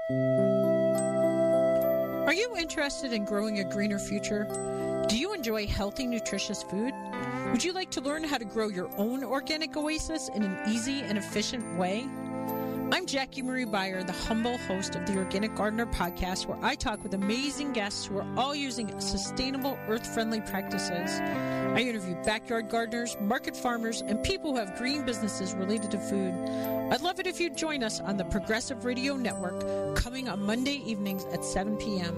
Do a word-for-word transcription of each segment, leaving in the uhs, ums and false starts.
Are you interested in growing a greener future? Do you enjoy healthy, nutritious food? Would you like to learn how to grow your own organic oasis in an easy and efficient way? I'm Jackie Marie Beyer, the humble host of the Organic Gardener podcast, where I talk with amazing guests who are all using sustainable, earth-friendly practices. I interview backyard gardeners, market farmers, and people who have green businesses related to food. I'd love it if you'd join us on the Progressive Radio Network, coming on Monday evenings at seven p.m.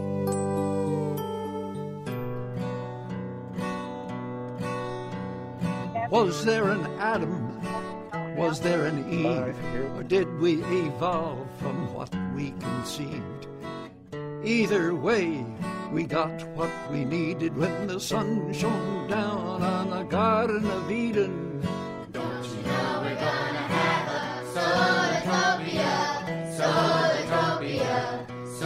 Was there an Adam? Was there an Eve? Or did we evolve from what we conceived? Either way, we got what we needed when the sun shone down on the Garden of Eden. Don't you know we're gonna have a Solartopia, Solartopia,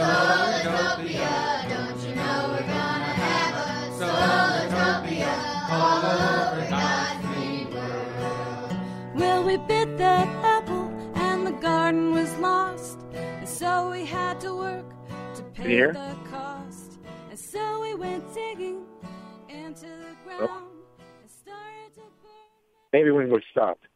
Solartopia. Don't you know we're gonna have a Solartopia all over God's green world? Well, we bit that apple and the garden was lost, and so we had to work to pay the cost. And so we went digging into the ground oh. and started to burn. Maybe when we're stopped.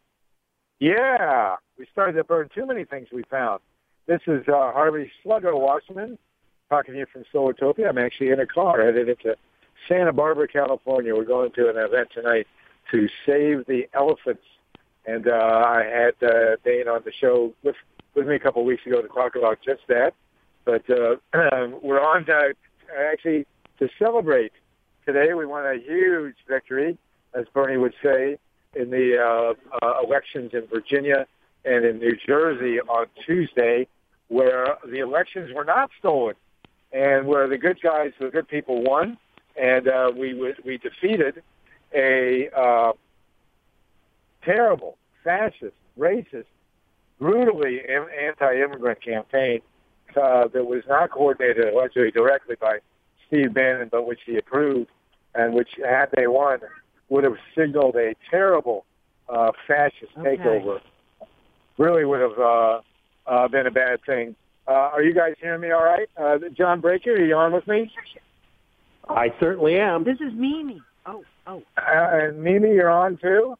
Yeah, we started to burn too many things we found. This is uh, Harvey Sluggo Wasserman talking to you from Solartopia. I'm actually in a car headed into Santa Barbara, California. We're going to an event tonight to save the elephants. And uh, I had uh, Dane on the show with, with me a couple of weeks ago to talk about just that. But uh, we're on to, actually to celebrate today. We won a huge victory, as Bernie would say, in the uh, uh, elections in Virginia and in New Jersey on Tuesday, where the elections were not stolen and where the good guys, the good people won. And uh, we we defeated a uh, terrible, fascist, racist, brutally anti-immigrant campaign uh, that was not coordinated allegedly directly by Steve Bannon, but which he approved, and which, had they won, would have signaled a terrible uh, fascist okay. takeover. Really would have uh, uh, been a bad thing. Uh, are you guys hearing me all right? Uh, John Breaker, are you on with me? I certainly am. This is Mimi. Oh, oh. Uh, and Mimi, you're on too?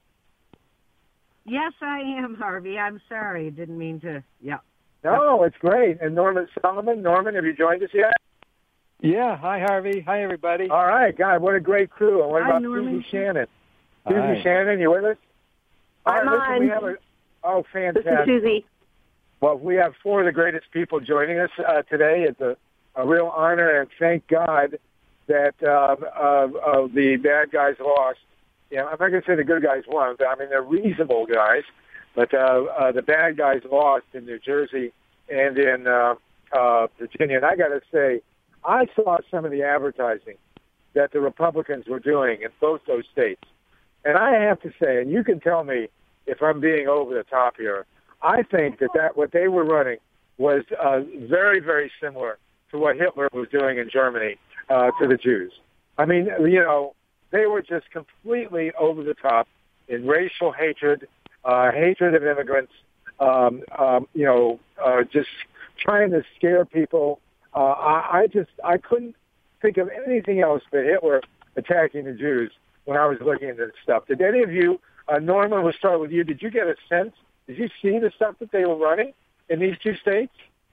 Yes, I am, Harvey. I'm sorry. Didn't mean to. Yeah. No, it's great. And Norman Solomon. Norman, have you joined us yet? Yeah. Hi, Harvey. Hi, everybody. All right. God, what a great crew. And what Hi, about Norman. Susie Shannon? Hi. Susie Shannon, you with us? All I'm right, listen, on. we have a, oh, fantastic. This is Susie. Well, we have four of the greatest people joining us uh, today. It's a, a real honor, and thank God that uh, uh, uh, the bad guys lost. You know, I'm not going to say the good guys won, but I mean, they're reasonable guys. But uh, uh, the bad guys lost in New Jersey and in uh, uh, Virginia. And I got to say, I saw some of the advertising that the Republicans were doing in both those states. And I have to say, and you can tell me if I'm being over the top here, I think that, that what they were running was uh, very, very similar to what Hitler was doing in Germany uh, to the Jews. I mean, you know, they were just completely over the top in racial hatred, uh, hatred of immigrants, um, um, you know, uh, just trying to scare people. Uh, I, I just, I couldn't think of anything else but Hitler attacking the Jews when I was looking into this stuff. Did any of you, uh, Norman, we'll start with you, did you get a sense, did you see the stuff that they were running in these two states?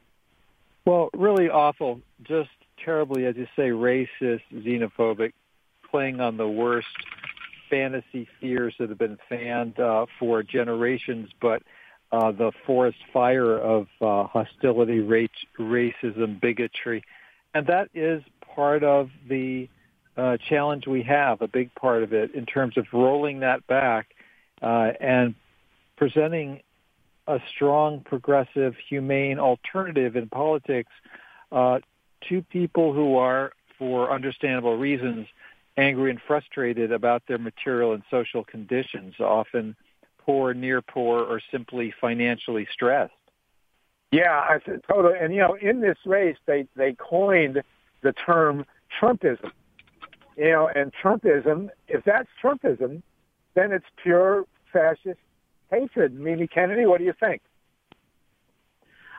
Well, really awful, just terribly, as you say, racist, xenophobic, playing on the worst fantasy fears that have been fanned uh, for generations, but uh, the forest fire of uh, hostility, race, racism, bigotry. And that is part of the uh, challenge we have, a big part of it, in terms of rolling that back uh, and presenting a strong, progressive, humane alternative in politics uh, to people who are, for understandable reasons, angry and frustrated about their material and social conditions, often poor, near poor, or simply financially stressed. Yeah, I said totally. And, you know, in this race, they, they coined the term Trumpism. You know, and Trumpism, if that's Trumpism, then it's pure fascist hatred. Mimi Kennedy, what do you think?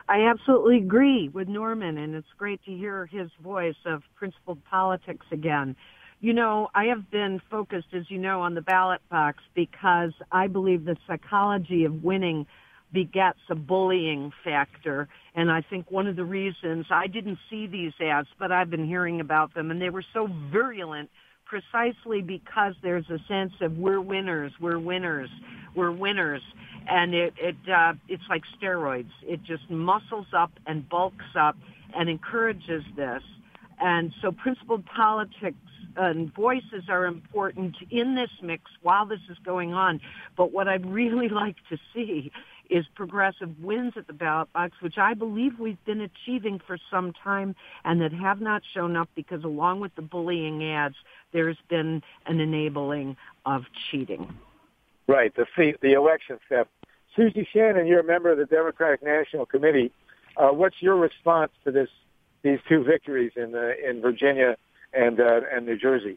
I absolutely agree with Norman, and it's great to hear his voice of principled politics again. You know, I have been focused, as you know, on the ballot box because I believe the psychology of winning begets a bullying factor. And I think one of the reasons, I didn't see these ads, but I've been hearing about them, and they were so virulent precisely because there's a sense of we're winners, we're winners, we're winners. And it, it uh, it's like steroids. It just muscles up and bulks up and encourages this. And so principled politics and voices are important in this mix while this is going on. But what I'd really like to see is progressive wins at the ballot box, which I believe we've been achieving for some time and that have not shown up because along with the bullying ads, there's been an enabling of cheating. Right, the the election theft. Susie Shannon, you're a member of the Democratic National Committee. Uh, what's your response to this? These two victories in uh, in Virginia and uh, and New Jersey?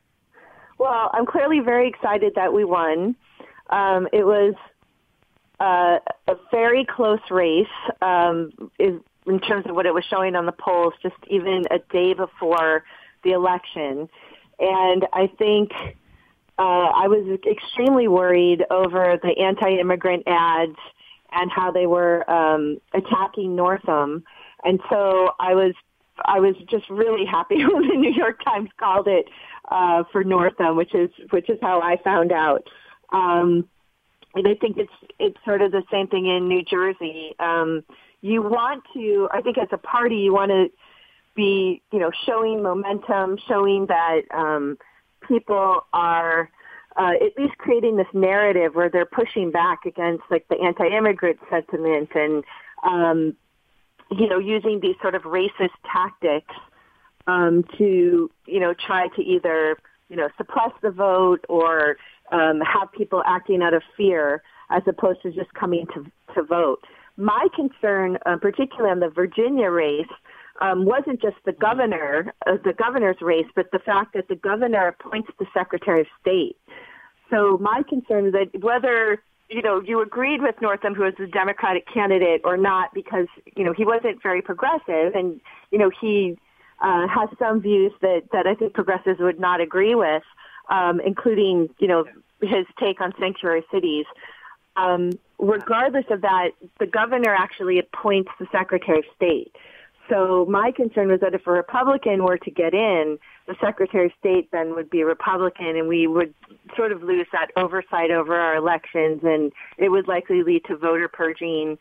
Well, I'm clearly very excited that we won. Um, it was uh, a very close race um, is, in terms of what it was showing on the polls, just even a day before the election, and I think. Uh, I was extremely worried over the anti-immigrant ads and how they were um, attacking Northam, and so I was I was just really happy when the New York Times called it uh, for Northam, which is which is how I found out. Um, and I think it's it's sort of the same thing in New Jersey. Um, you want to, I think, as a party, you want to be, you know, showing momentum, showing that. Um, people are uh, at least creating this narrative where they're pushing back against like the anti-immigrant sentiment and, um, you know, using these sort of racist tactics um, to, you know, try to either, you know, suppress the vote or um, have people acting out of fear as opposed to just coming to, to vote. My concern, uh, particularly on the Virginia race, Um, wasn't just the governor, uh, the governor's race, but the fact that the governor appoints the Secretary of State. So my concern is that whether, you know, you agreed with Northam, who was the Democratic candidate, or not, because, you know, he wasn't very progressive, and, you know, he uh, has some views that, that I think progressives would not agree with, um, including, you know, his take on sanctuary cities. Um, regardless of that, the governor actually appoints the Secretary of State. So my concern was that if a Republican were to get in, the Secretary of State then would be a Republican, and we would sort of lose that oversight over our elections, and it would likely lead to voter purging.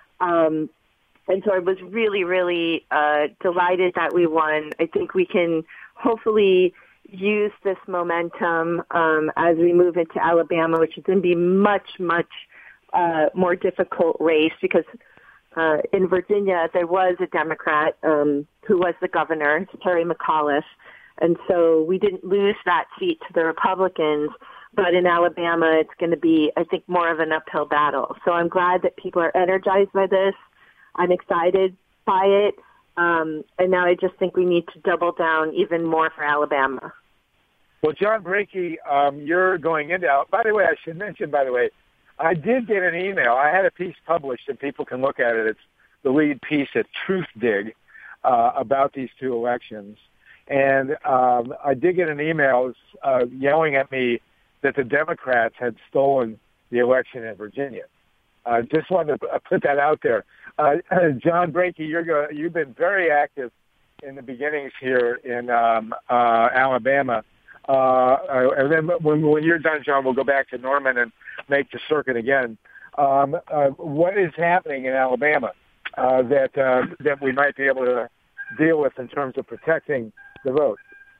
Um, and so I was really, really uh, delighted that we won. I think we can hopefully use this momentum um, as we move into Alabama, which is going to be much, much uh, more difficult race because Uh, in Virginia, there was a Democrat um, who was the governor, Terry McAuliffe, and so we didn't lose that seat to the Republicans. But in Alabama, it's going to be, I think, more of an uphill battle. So I'm glad that people are energized by this. I'm excited by it, um, and now I just think we need to double down even more for Alabama. Well, John Brakey, um, you're going into. By the way, I should mention, by the way. I did get an email. I had a piece published, and people can look at it. It's the lead piece at Truthdig uh, about these two elections. And um, I did get an email uh, yelling at me that the Democrats had stolen the election in Virginia. I uh, just wanted to put that out there. Uh, John Brakey, you're go- you've been very active in the beginnings here in um, uh, Alabama. Uh, and then when, when you're done, John, we'll go back to Norman and make the circuit again. Um, uh, what is happening in Alabama uh, that uh, that we might be able to deal with in terms of protecting the vote?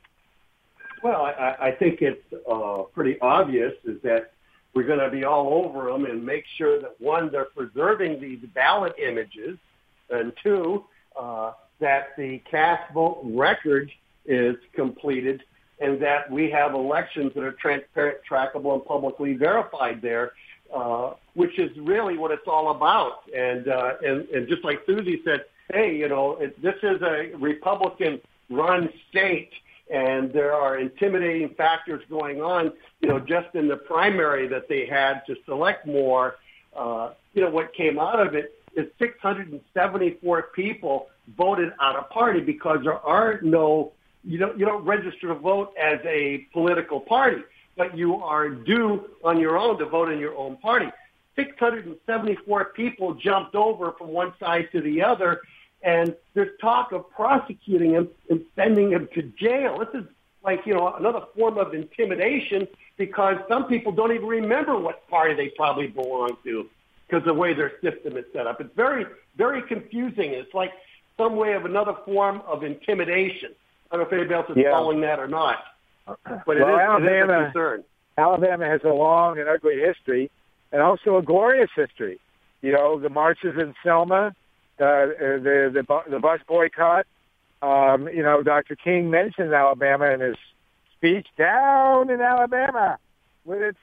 Well, I, I think it's uh, pretty obvious is that we're going to be all over them and make sure that, one, they're preserving the ballot images, and two, uh, that the cast vote record is completed, and that we have elections that are transparent, trackable, and publicly verified there, uh, which is really what it's all about. And, uh, and and just like Susie said, hey, you know, it, this is a Republican-run state, and there are intimidating factors going on, you know, just in the primary that they had to select more. Uh, you know, what came out of it is six hundred seventy-four people voted out of party because there are no, you don't, you don't register to vote as a political party, but you are due on your own to vote in your own party. six hundred seventy-four people jumped over from one side to the other, and there's talk of prosecuting him and sending him to jail. This is like, you know, another form of intimidation because some people don't even remember what party they probably belong to because of the way their system is set up. It's very, very confusing. It's like some way of another form of intimidation. I don't know if anybody else is Yeah. following that or not, but Well, it, is, Alabama, it is a concern. Alabama has a long and ugly history and also a glorious history. You know, the marches in Selma, uh, the, the bu- the bus boycott. Um, you know, Doctor King mentioned Alabama in his speech, down in Alabama with its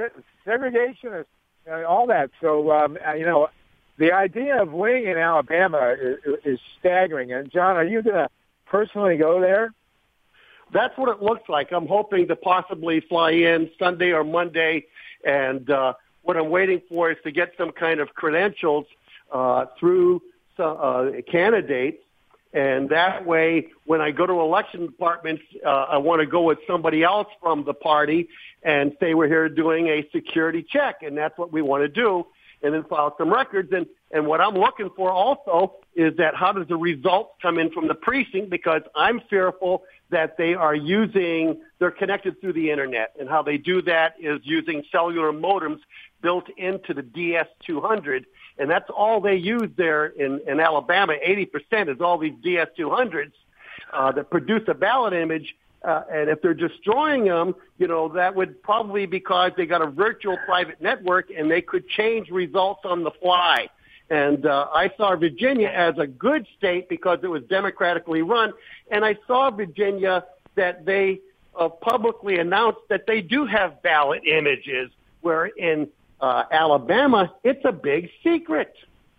segregation and all that. So, um, you know, the idea of winning in Alabama is, is staggering. And, John, are you going to personally go there? That's what it looks like. I'm hoping to possibly fly in Sunday or Monday, and uh, what I'm waiting for is to get some kind of credentials uh, through some, uh, candidates, and that way, when I go to election departments, uh, I want to go with somebody else from the party and say we're here doing a security check, and that's what we want to do, and then file some records. And, and what I'm looking for also is that how does the results come in from the precinct, because I'm fearful that they are using, they're connected through the internet, and how they do that is using cellular modems built into the D S two hundred, and that's all they use there in, in Alabama. eighty percent is all these D S two hundreds uh, that produce a ballot image, uh, and if they're destroying them, you know, that would probably be because they got a virtual private network, and they could change results on the fly. And uh, I saw Virginia as a good state because it was democratically run. And I saw Virginia that they uh, publicly announced that they do have ballot images, where in uh, Alabama, it's a big secret.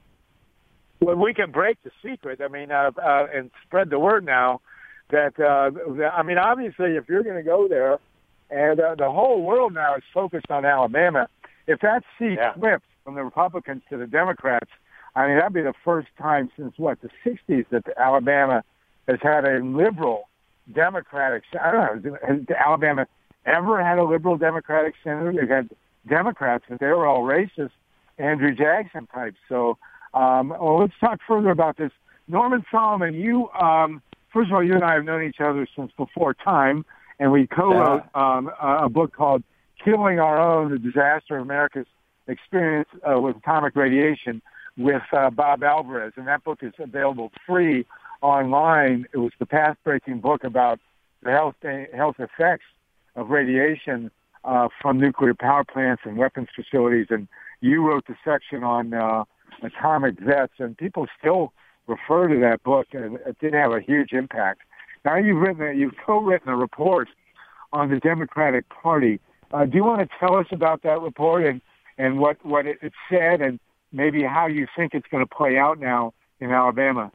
Well, we can break the secret, I mean, uh, uh, and spread the word now that, uh, that I mean, obviously, if you're going to go there, and uh, the whole world now is focused on Alabama, if that seat Yeah. flips from the Republicans to the Democrats, I mean, that'd be the first time since, what, the sixties that Alabama has had a liberal Democratic, I don't know, has Alabama ever had a liberal Democratic senator? They've had Democrats, but they were all racist, Andrew Jackson types. So, um, well, let's talk further about this. Norman Solomon, you, um, first of all, you and I have known each other since before time, and we co-wrote um, a book called Killing Our Own, The Disaster of America's Experience uh, with Atomic Radiation, with uh, Bob Alvarez, and that book is available free online. It was the path-breaking book about the health health effects of radiation uh, from nuclear power plants and weapons facilities, and you wrote the section on uh, atomic vets, and people still refer to that book, and it did have a huge impact. Now you've written, you've co-written a report on the Democratic Party. Uh, do you want to tell us about that report and, and what, what it, it said, and maybe how you think it's going to play out now in Alabama?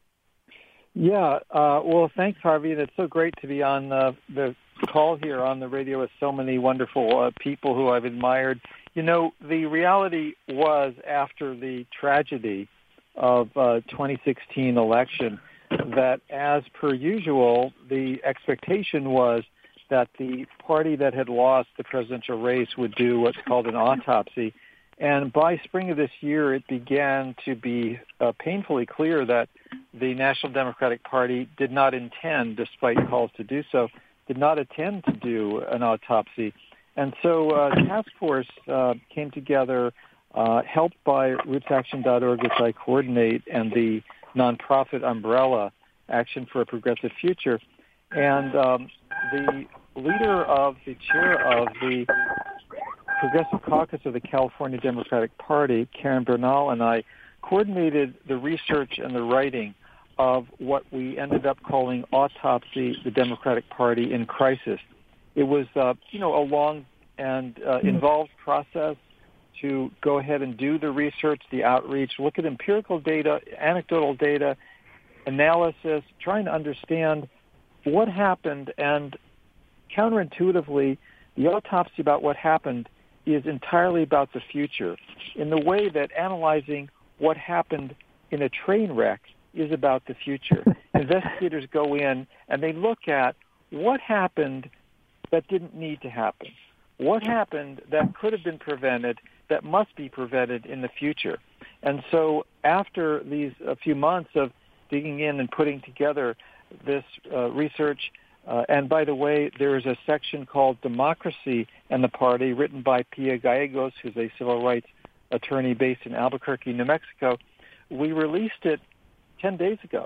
Yeah, uh, well, thanks, Harvey, and it's so great to be on uh, the call here on the radio with so many wonderful uh, people who I've admired. You know, the reality was, after the tragedy of uh, twenty sixteen election, that as per usual, the expectation was that the party that had lost the presidential race would do what's called an autopsy. And by spring of this year, it began to be uh, painfully clear that the National Democratic Party did not intend, despite calls to do so, did not intend to do an autopsy. And so uh, the task force uh, came together, uh, helped by roots action dot org, which I coordinate, and the nonprofit umbrella, Action for a Progressive Future. And um, the leader of the chair of the Progressive Caucus of the California Democratic Party, Karen Bernal, and I coordinated the research and the writing of what we ended up calling Autopsy, the Democratic Party in Crisis. It was, uh, you know, a long and uh, involved process to go ahead and do the research, the outreach, look at empirical data, anecdotal data, analysis, trying to understand what happened. And counterintuitively, the autopsy about what happened is entirely about the future, in the way that analyzing what happened in a train wreck is about the future. Investigators go in and they look at what happened that didn't need to happen. What happened that could have been prevented, that must be prevented in the future. And so after these a few months of digging in and putting together this uh, research, uh, and by the way, there is a section called Democracy and the Party, written by Pia Gallegos, who's a civil rights attorney based in Albuquerque, New Mexico. We released it ten days ago.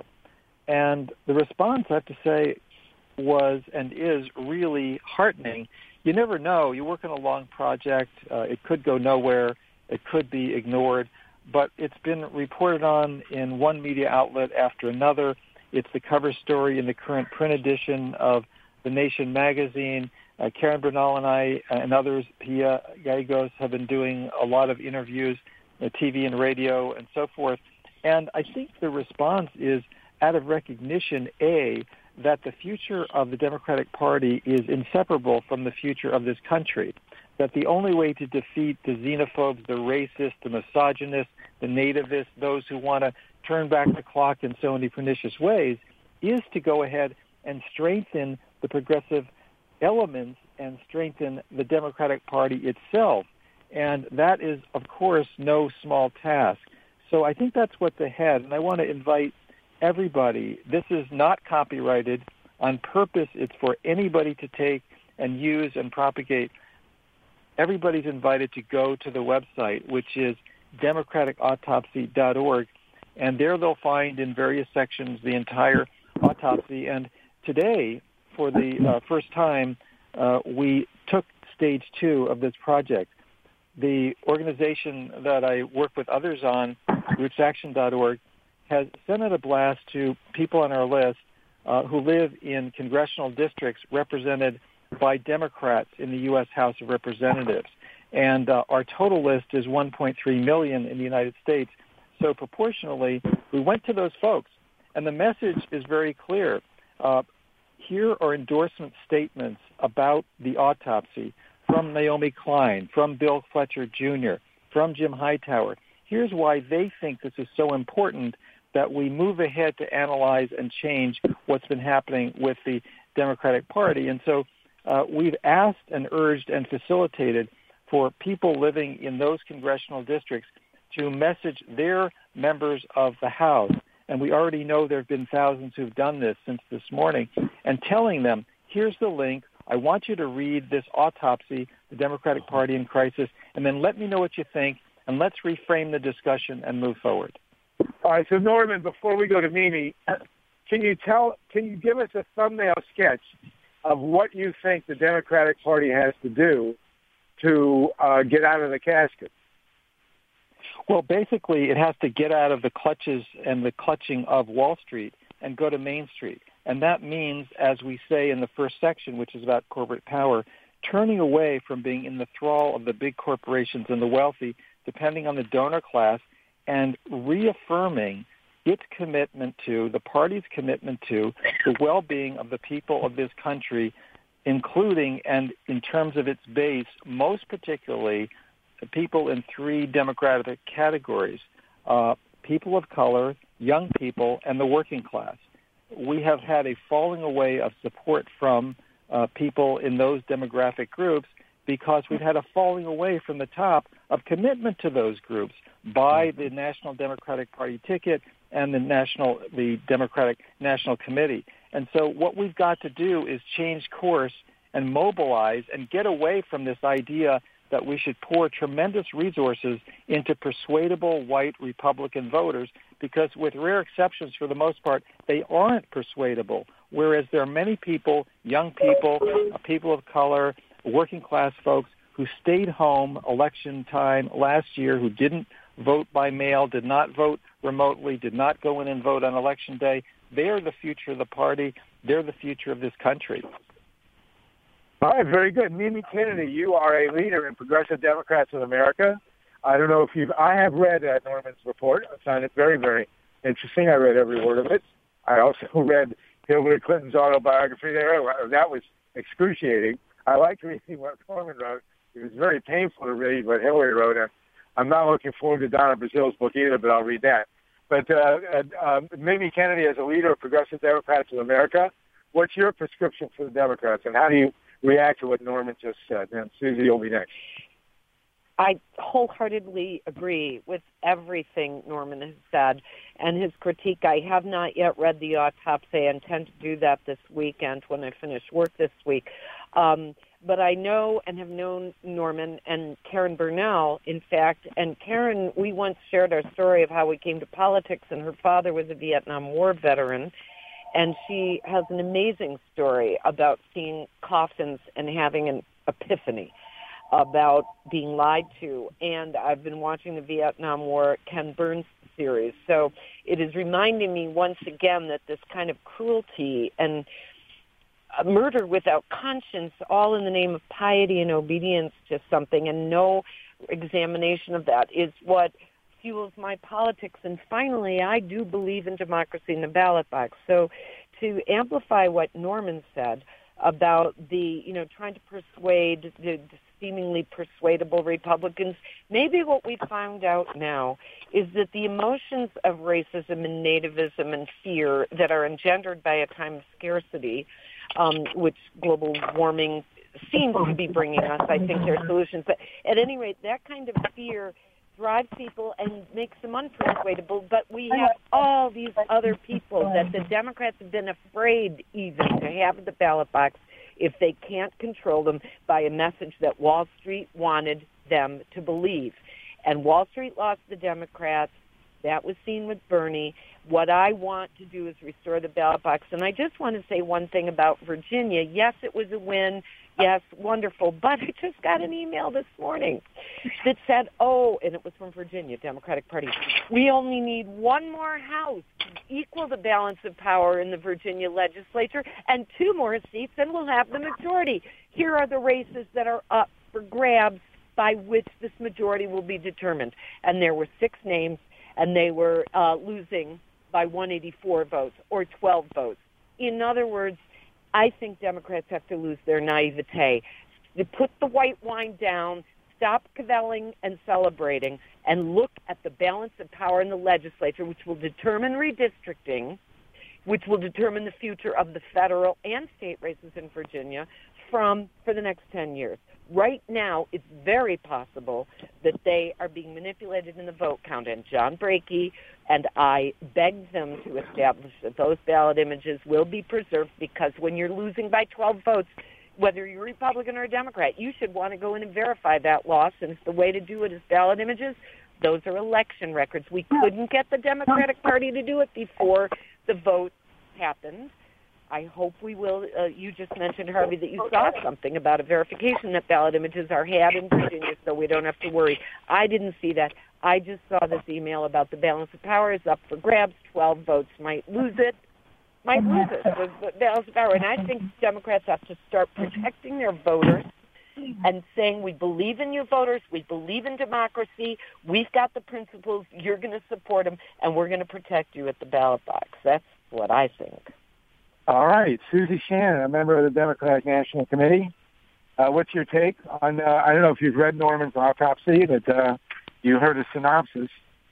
And the response, I have to say, was and is really heartening. You never know. You work on a long project. Uh, it could go nowhere. It could be ignored. But it's been reported on in one media outlet after another. It's the cover story in the current print edition of The Nation magazine. Uh, Karen Bernal and I and others, Pia Gallegos, have been doing a lot of interviews, uh, T V and radio and so forth. And I think the response is out of recognition, A, that the future of the Democratic Party is inseparable from the future of this country, that the only way to defeat the xenophobes, the racists, the misogynists, the nativists, those who want to turn back the clock in so many pernicious ways, is to go ahead and strengthen the progressive elements and strengthen the Democratic Party itself. And that is, of course, no small task. So I think that's what's ahead, and I want to invite everybody. This is not copyrighted. On purpose, it's for anybody to take and use and propagate. Everybody's invited to go to the website, which is democratic autopsy dot org, and there they'll find in various sections the entire autopsy. And today, for the uh, first time, uh, we took stage two of this project. The organization that I work with others on, roots action dot org, has sent out a blast to people on our list uh, who live in congressional districts represented by Democrats in the U S House of Representatives. And uh, our total list is one point three million in the United States. So proportionally, we went to those folks. And the message is very clear. Uh, here are endorsement statements about the autopsy from Naomi Klein, from Bill Fletcher Junior, from Jim Hightower. Here's why they think this is so important that we move ahead to analyze and change what's been happening with the Democratic Party. And so uh, we've asked and urged and facilitated for people living in those congressional districts to message their members of the House. And we already know there have been thousands who've done this since this morning, and telling them, here's the link. I want you to read this autopsy, the Democratic Party in crisis, and then let me know what you think, and let's reframe the discussion and move forward. All right, so Norman, before we go to Mimi, can you tell, can you give us a thumbnail sketch of what you think the Democratic Party has to do to uh, get out of the casket? Well, basically, it has to get out of the clutches and the clutching of Wall Street and go to Main Street. And that means, as we say in the first section, which is about corporate power, turning away from being in the thrall of the big corporations and the wealthy, depending on the donor class, and reaffirming its commitment to, the party's commitment to, the well-being of the people of this country, including, and in terms of its base, most particularly, the people in three demographic categories, uh, people of color, young people, and the working class. We have had a falling away of support from uh, people in those demographic groups because we've had a falling away from the top of commitment to those groups by the National Democratic Party ticket and the national, the Democratic National Committee. And so what we've got to do is change course and mobilize and get away from this idea that we should pour tremendous resources into persuadable white Republican voters, because with rare exceptions, for the most part, they aren't persuadable, whereas there are many people, young people, people of color, working class folks who stayed home election time last year, who didn't vote by mail, did not vote remotely, did not go in and vote on election day. They are the future of the party. They're the future of this country. All right, very good. Mimi Kennedy, you are a leader in Progressive Democrats of America. I don't know if you've, I have read uh, Norman's report. I found it very, very interesting. I read every word of it. I also read Hillary Clinton's autobiography there. That was excruciating. I liked reading what Norman wrote. It was very painful to read what Hillary wrote. And I'm not looking forward to Donna Brazil's book either, but I'll read that. But uh, uh, Mimi Kennedy, as a leader of Progressive Democrats of America, what's your prescription for the Democrats, and how do you react to what Norman just said? And Susie, you'll be next. I wholeheartedly agree with everything Norman has said and his critique. I have not yet read the autopsy. I intend to do that this weekend when I finish work this week. Um, but I know and have known Norman and Karen Bernal, in fact. And Karen, we once shared our story of how we came to politics, and her father was a Vietnam War veteran. And she has an amazing story about seeing coffins and having an epiphany about being lied to. And I've been watching the Vietnam War Ken Burns series. So it is reminding me once again that this kind of cruelty and murder without conscience, all in the name of piety and obedience to something, and no examination of that, is what fuels my politics. And finally, I do believe in democracy in the ballot box. So to amplify what Norman said about the, you know, trying to persuade the seemingly persuadable Republicans, maybe what we found out now is that the emotions of racism and nativism and fear that are engendered by a time of scarcity, um, which global warming seems to be bringing us, I think there are solutions. But at any rate, that kind of fear drives people and makes them unpersuadable, but we have all these other people that the Democrats have been afraid even to have at the ballot box if they can't control them by a message that Wall Street wanted them to believe. And Wall Street lost the Democrats. That was seen with Bernie. What I want to do is restore the ballot box. And I just want to say one thing about Virginia. Yes, it was a win. Yes, wonderful. But I just got an email this morning that said, oh, and it was from Virginia, Democratic Party, we only need one more house to equal the balance of power in the Virginia legislature and two more seats, and we'll have the majority. Here are the races that are up for grabs by which this majority will be determined. And there were six names, and they were uh, losing by one hundred eighty-four votes or twelve votes. In other words, I think Democrats have to lose their naivete. To put the white wine down, stop cavelling and celebrating, and look at the balance of power in the legislature, which will determine redistricting, which will determine the future of the federal and state races in Virginia from for the next ten years. Right now, it's very possible that they are being manipulated in the vote count, and John Brakey and I begged them to establish that those ballot images will be preserved, because when you're losing by twelve votes, whether you're Republican or a Democrat, you should want to go in and verify that loss, and if the way to do it is ballot images, those are election records. We couldn't get the Democratic Party to do it before the vote happened. I hope we will. Uh, you just mentioned, Harvey, that you saw something about a verification that ballot images are had in Virginia, so we don't have to worry. I didn't see that. I just saw this email about the balance of power is up for grabs. twelve votes might lose it. Might lose it, the balance of power. And I think Democrats have to start protecting their voters and saying, we believe in you voters, we believe in democracy, we've got the principles, you're going to support them, and we're going to protect you at the ballot box. That's what I think. All right. Susie Shannon, a member of the Democratic National Committee. Uh, what's your take on, uh, I don't know if you've read Norman's autopsy, but uh, you heard a synopsis.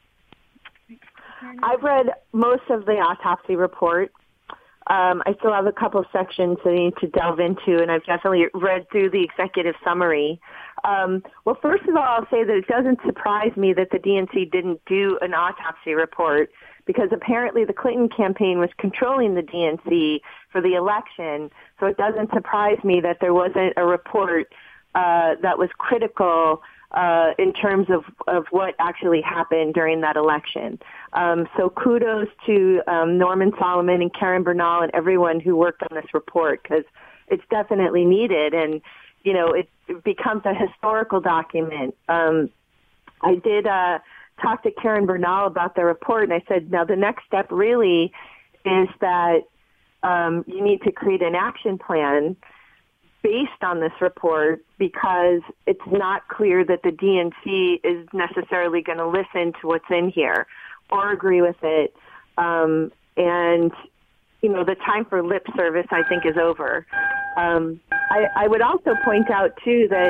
I've read most of the autopsy report. Um, I still have a couple of sections that I need to delve into, and I've definitely read through the executive summary. Um, well, first of all, I'll say that it doesn't surprise me that the D N C didn't do an autopsy report, because apparently the Clinton campaign was controlling the D N C for the election, so it doesn't surprise me that there wasn't a report uh, that was critical uh, in terms of, of what actually happened during that election. Um, so kudos to um, Norman Solomon and Karen Bernal and everyone who worked on this report, because it's definitely needed, and, you know, it, it becomes a historical document. Um, I did uh, talk to Karen Bernal about the report, and I said, now the next step really is that um, you need to create an action plan based on this report, because it's not clear that the D N C is necessarily going to listen to what's in here or agree with it. Um, and, you know, the time for lip service, I think, is over. Um, I, I would also point out, too, that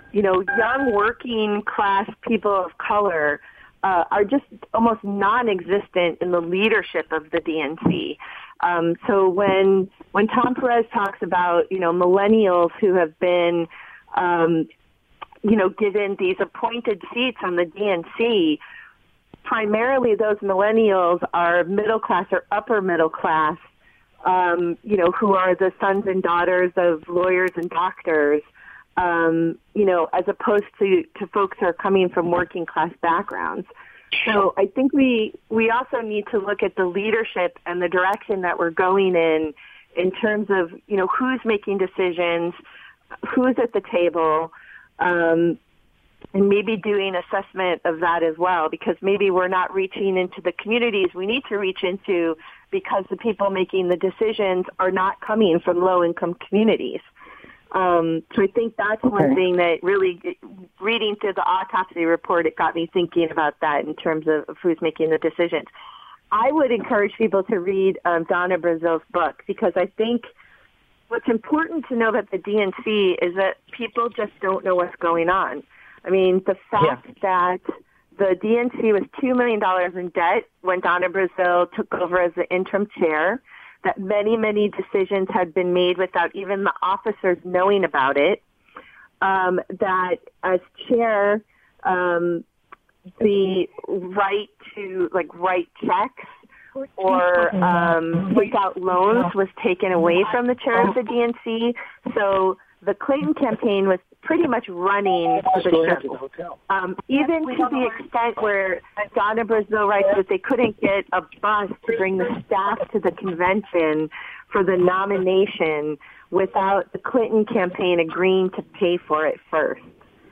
you know, young working class people of color uh, are just almost non-existent in the leadership of the D N C. Um, so when when Tom Perez talks about, you know, millennials who have been, um, you know, given these appointed seats on the D N C, primarily those millennials are middle class or upper middle class, um, you know, who are the sons and daughters of lawyers and doctors, um, you know, as opposed to, to folks who are coming from working class backgrounds. So I think we we also need to look at the leadership and the direction that we're going in, in terms of, you know, who's making decisions, who's at the table, um, and maybe doing assessment of that as well, because maybe we're not reaching into the communities we need to reach into because the people making the decisions are not coming from low-income communities. Um, so I think that's one okay. thing that really, reading through the autopsy report, it got me thinking about that in terms of, of who's making the decisions. I would encourage people to read um, Donna Brazil's book, because I think what's important to know about the D N C is that people just don't know what's going on. I mean, the fact yeah. that the D N C was two million dollars in debt when Donna Brazil took over as the interim chair, that many, many decisions had been made without even the officers knowing about it, um, that as chair, um, the right to, like, write checks or um, take out loans was taken away from the chair of the D N C. So the Clinton campaign was pretty much running for the show. Um, even to the extent where Donna Brazil writes that they couldn't get a bus to bring the staff to the convention for the nomination without the Clinton campaign agreeing to pay for it first.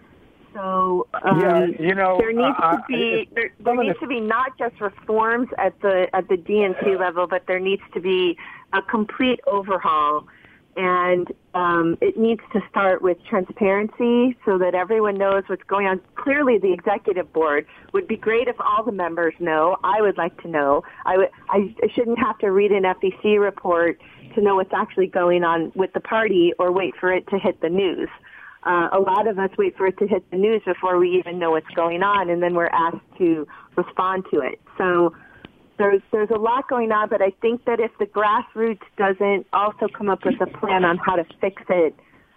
So um, yeah, you know, there needs uh, to be there, there the, needs to be not just reforms at the at the D N C level, but there needs to be a complete overhaul. And um, it needs to start with transparency so that everyone knows what's going on. Clearly, the executive board would be great if all the members know. I would like to know. I, would, I shouldn't have to read an F E C report to know what's actually going on with the party or wait for it to hit the news. Uh, a lot of us wait for it to hit the news before we even know what's going on, and then we're asked to respond to it. So There's there's a lot going on, but I think that if the grassroots doesn't also come up with a plan on how to fix it,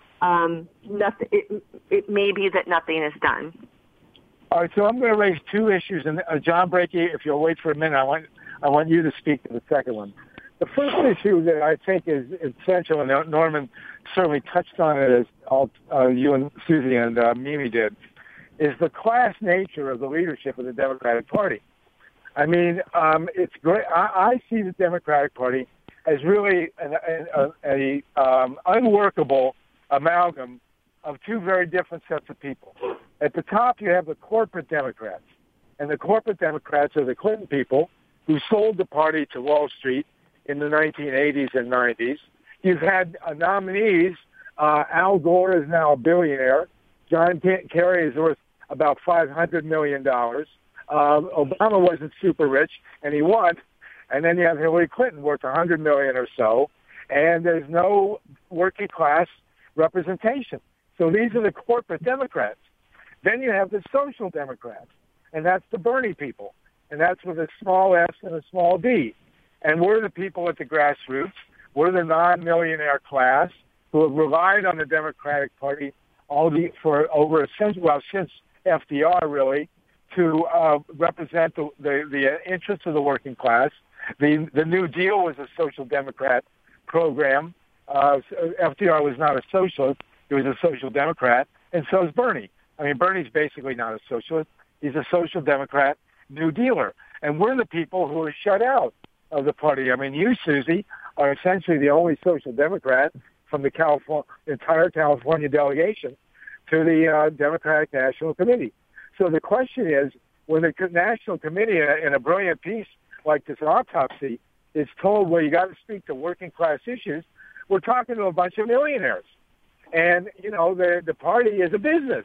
um, nothing, it, it may be that nothing is done. All right, so I'm going to raise two issues, and uh, John Brakey, if you'll wait for a minute, I want I want you to speak to the second one. The first issue that I think is essential, and Norman certainly touched on it as all, uh, you and Susie and uh, Mimi did, is the class nature of the leadership of the Democratic Party. I mean, um, it's great. I, I see the Democratic Party as really an, a, a, a um, unworkable amalgam of two very different sets of people. At the top, you have the corporate Democrats, and the corporate Democrats are the Clinton people who sold the party to Wall Street in the nineteen eighties and nineties. You've had uh, nominees. Uh, Al Gore is now a billionaire. John Kerry is worth about five hundred million dollars. Uh, Obama wasn't super rich, and he won. And then you have Hillary Clinton, worth one hundred million dollars or so, and there's no working class representation. So these are the corporate Democrats. Then you have the social Democrats, and that's the Bernie people, and that's with a small s and a small d. And we're the people at the grassroots. We're the non-millionaire class who have relied on the Democratic Party all the, for over a century, well, since F D R, really, to uh, represent the, the, the interests of the working class. The, the New Deal was a social democrat program. Uh, F D R was not a socialist. He was a social democrat, and so is Bernie. I mean, Bernie's basically not a socialist. He's a social democrat, New Dealer. And we're the people who are shut out of the party. I mean, you, Susie, are essentially the only social democrat from the California, entire California delegation to the uh, Democratic National Committee. So the question is, when the National Committee, in a brilliant piece like this autopsy, is told, well, you got to speak to working class issues, we're talking to a bunch of millionaires. And, you know, the, the party is a business.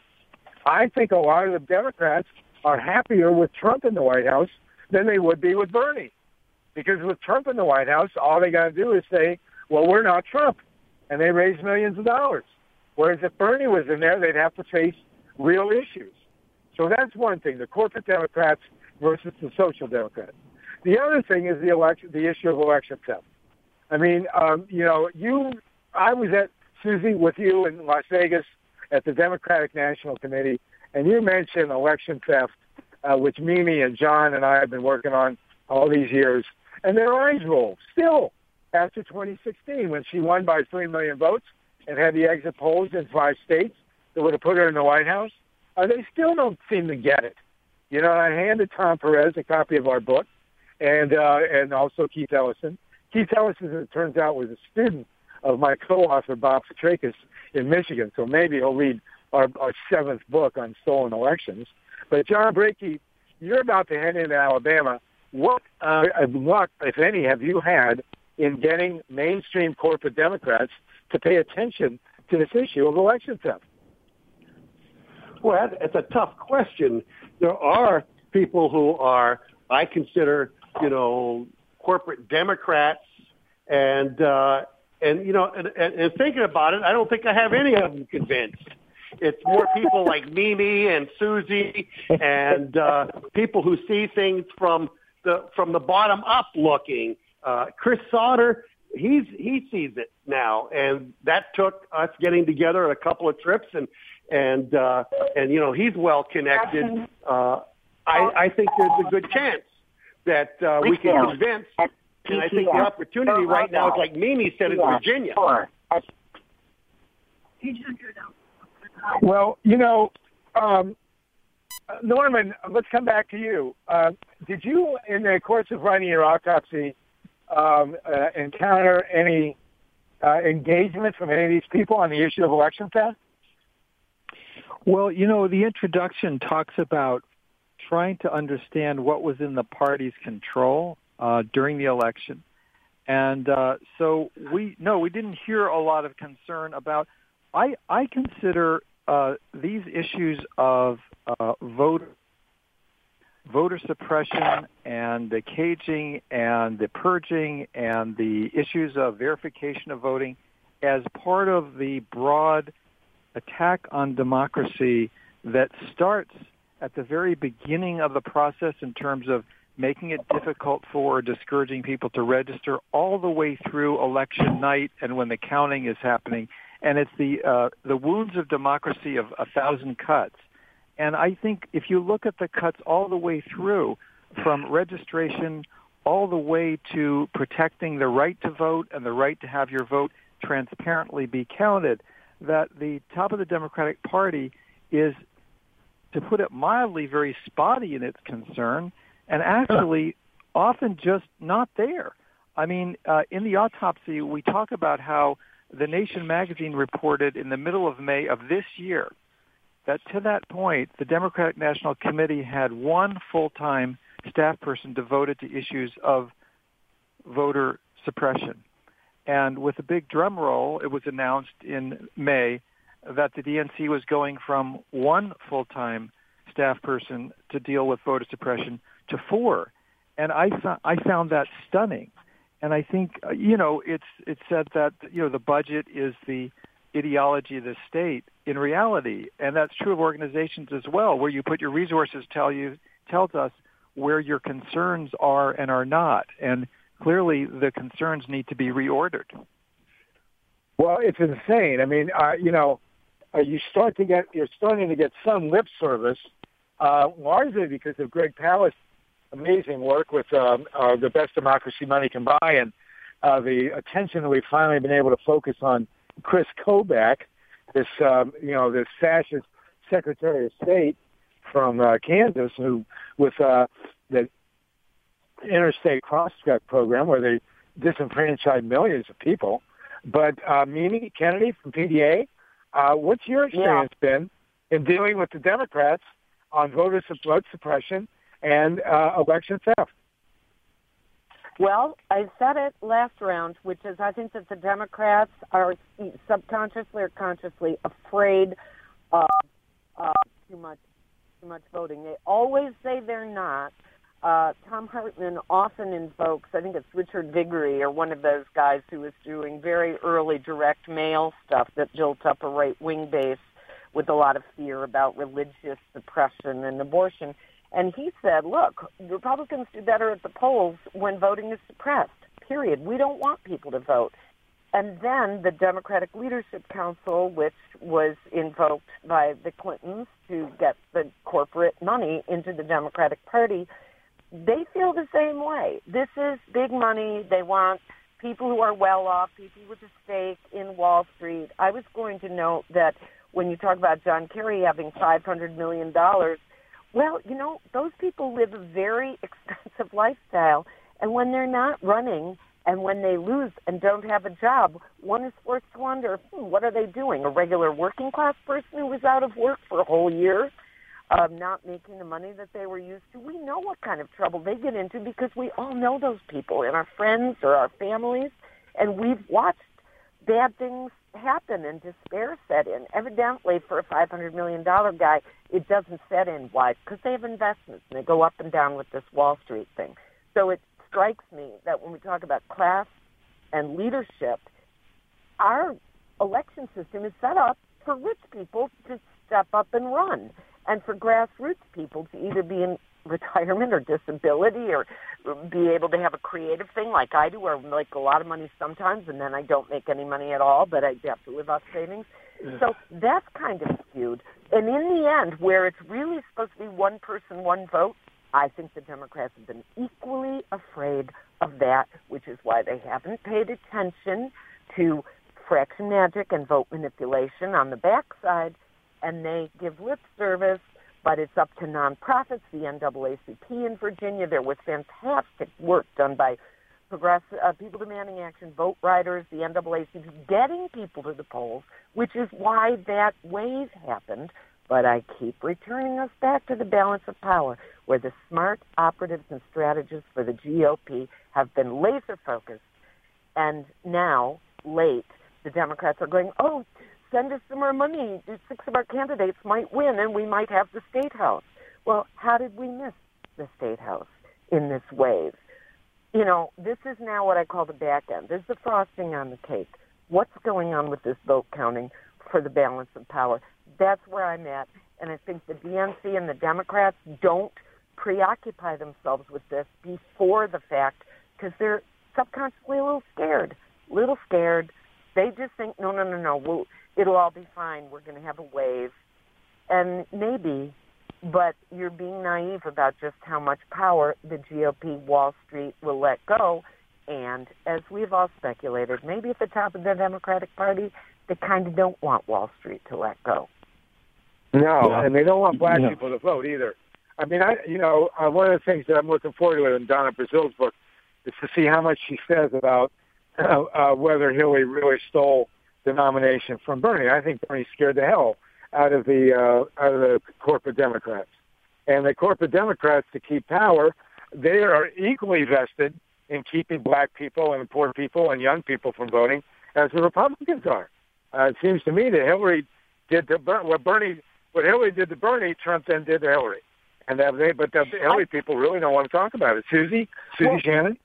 I think a lot of the Democrats are happier with Trump in the White House than they would be with Bernie. Because with Trump in the White House, all they got to do is say, well, we're not Trump. And they raise millions of dollars. Whereas if Bernie was in there, they'd have to face real issues. So that's one thing, the corporate Democrats versus the social Democrats. The other thing is the election, the issue of election theft. I mean, um, you know, you, I was at, Susie, with you in Las Vegas at the Democratic National Committee, and you mentioned election theft, uh, which Mimi and John and I have been working on all these years, and their eyes roll still after twenty sixteen when she won by three million votes and had the exit polls in five states that would have put her in the White House. Uh, they still don't seem to get it. You know, I handed Tom Perez a copy of our book, and uh, and also Keith Ellison. Keith Ellison, as it turns out, was a student of my co-author, Bob Petrakis, in Michigan, so maybe he'll read our, our seventh book on stolen elections. But, John Brakey, you're about to head into Alabama. What uh, luck, if any, have you had in getting mainstream corporate Democrats to pay attention to this issue of election theft? Well, it's a tough question. There are people who are, I consider, you know, corporate Democrats, and uh, and you know, and, and, and thinking about it, I don't think I have any of them convinced. It's more people like Mimi and Susie, and uh, people who see things from the from the bottom up looking. Uh, Chris Sauter, he's he sees it now, and that took us getting together at a couple of trips, and and uh, and you know, he's well connected. Uh, I, I think there's a good chance that uh, we can convince, and I think the opportunity right now is, like Mimi said, in Virginia. Well, you know, um, Norman, let's come back to you. Uh, did you, in the course of writing your autopsy, um, uh, encounter any uh, engagement from any of these people on the issue of election theft? Well, you know, the introduction talks about trying to understand what was in the party's control uh, during the election. And uh, so we, no, we didn't hear a lot of concern about, I, I consider uh, these issues of uh, voter, voter suppression and the caging and the purging and the issues of verification of voting as part of the broad attack on democracy that starts at the very beginning of the process in terms of making it difficult for or discouraging people to register all the way through election night and when the counting is happening. And it's the uh, the wounds of democracy of a thousand cuts. And I think if you look at the cuts all the way through, from registration all the way to protecting the right to vote and the right to have your vote transparently be counted, that the top of the Democratic Party is, to put it mildly, very spotty in its concern, and actually often just not there. I mean, uh, in the autopsy, we talk about how The Nation magazine reported in the middle of May of this year that to that point, the Democratic National Committee had one full-time staff person devoted to issues of voter suppression. And with a big drum roll, it was announced in May that the D N C was going from one full-time staff person to deal with voter suppression to four. And I, th- I found that stunning. And I think, uh, you know, it's it's said that, you know, the budget is the ideology of the state in reality. And that's true of organizations as well. Where you put your resources tell you tells us where your concerns are and are not. And clearly the concerns need to be reordered. Well, it's insane. I mean, uh, you know, uh, you start to get, you're starting to get some lip service, uh, largely because of Greg Palast's amazing work with um, uh, The Best Democracy Money Can Buy, and uh, the attention that we've finally been able to focus on Chris Kobach, this, um, you know, this fascist Secretary of State from uh, Kansas, who, with uh, the interstate cross-check program where they disenfranchise millions of people. But uh, Mimi Kennedy from P D A, uh, what's your experience yeah. been in dealing with the Democrats on voter vote suppression and uh, election theft? Well, I said it last round, which is I think that the Democrats are subconsciously or consciously afraid of uh, too much too much voting. They always say they're not, uh, Tom Hartman often invokes, I think it's Richard Viguerie or one of those guys who was doing very early direct mail stuff that built up a right-wing base with a lot of fear about religious suppression and abortion. And he said, look, Republicans do better at the polls when voting is suppressed, period. We don't want people to vote. And then the Democratic Leadership Council, which was invoked by the Clintons to get the corporate money into the Democratic Party, they feel the same way. This is big money. They want people who are well off, people with a stake in Wall Street. I was going to note that when you talk about John Kerry having five hundred million dollars, well, you know, those people live a very expensive lifestyle. And when they're not running and when they lose and don't have a job, one is forced to wonder, hmm, what are they doing? A regular working class person who was out of work for a whole year, um, not making the money that they were used to? We know what kind of trouble they get into because we all know those people and our friends or our families, and we've watched bad things happen and despair set in. Evidently, for a five hundred million dollars guy, it doesn't set in. Why? Because they have investments and they go up and down with this Wall Street thing. So it strikes me that when we talk about class and leadership, our election system is set up for rich people to step up and run, and for grassroots people to either be in retirement or disability or be able to have a creative thing like I do, or make a lot of money sometimes and then I don't make any money at all, but I have to live off savings. Yeah. So that's kind of skewed. And in the end, where it's really supposed to be one person, one vote, I think the Democrats have been equally afraid of that, which is why they haven't paid attention to fraction magic and vote manipulation on the backside, and they give lip service. But it's up to nonprofits, the N double A C P in Virginia. There was fantastic work done by progressive uh, people demanding action, vote riders, the N double A C P, getting people to the polls, which is why that wave happened. But I keep returning us back to the balance of power, where the smart operatives and strategists for the G O P have been laser focused. And now, late, the Democrats are going, oh, send us some more money. Six of our candidates might win, and we might have the State House. Well, how did we miss the State House in this wave? You know, this is now what I call the back end. This is the frosting on the cake. What's going on with this vote counting for the balance of power? That's where I'm at. And I think the D N C and the Democrats don't preoccupy themselves with this before the fact because they're subconsciously a little scared, a little scared. They just think, no, no, no, no, we'll, it'll all be fine. We're going to have a wave. And maybe, but you're being naive about just how much power the G O P Wall Street will let go. And as we've all speculated, maybe at the top of the Democratic Party, they kind of don't want Wall Street to let go. No, yeah. and they don't want black yeah. people to vote either. I mean, I you know, uh, one of the things that I'm looking forward to in Donna Brazil's book is to see how much she says about uh, uh, whether Hillary really stole the nomination from Bernie. I think Bernie scared the hell out of the uh, out of the corporate Democrats, and the corporate Democrats, to keep power, they are equally vested in keeping black people and poor people and young people from voting as the Republicans are. Uh, it seems to me that Hillary did to Ber- what Bernie, what Hillary did to Bernie, Trump then did to Hillary, and that they, but the Hillary I, people really don't want to talk about it. Susie, Susie well, Shannon.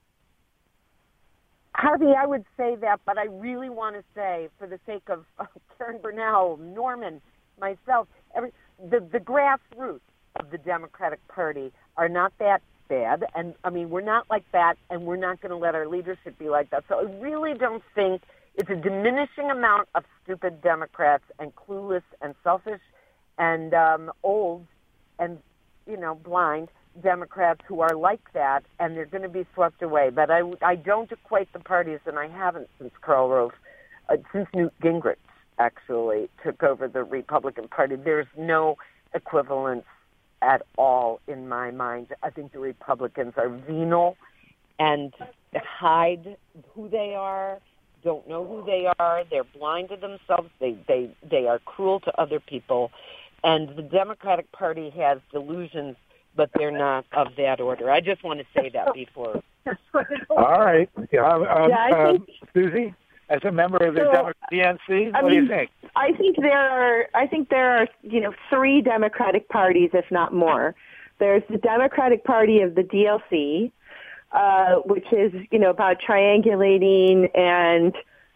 Harvey, I would say that, but I really want to say, for the sake of uh, Karen Burnell, Norman, myself, every, the, the grassroots of the Democratic Party are not that bad. And, I mean, we're not like that, and we're not going to let our leadership be like that. So I really don't think it's a diminishing amount of stupid Democrats and clueless and selfish and um, old and, you know, blind Democrats who are like that, and they're going to be swept away. But I, I don't equate the parties, and I haven't since Karl Rove, uh, since Newt Gingrich actually took over the Republican Party. There's no equivalence at all in my mind. I think the Republicans are venal and hide who they are, don't know who they are. They're blind to themselves. They, they, they are cruel to other people. And the Democratic Party has delusions, but they're not of that order. I just want to say that before. All right. Um, um, yeah, I think, um, Susie, as a member of the so, D N C, what I do mean, you think? I think there are. I think there are, you know, three Democratic parties, if not more. There's the Democratic Party of the D L C, uh, which is, you know, about triangulating and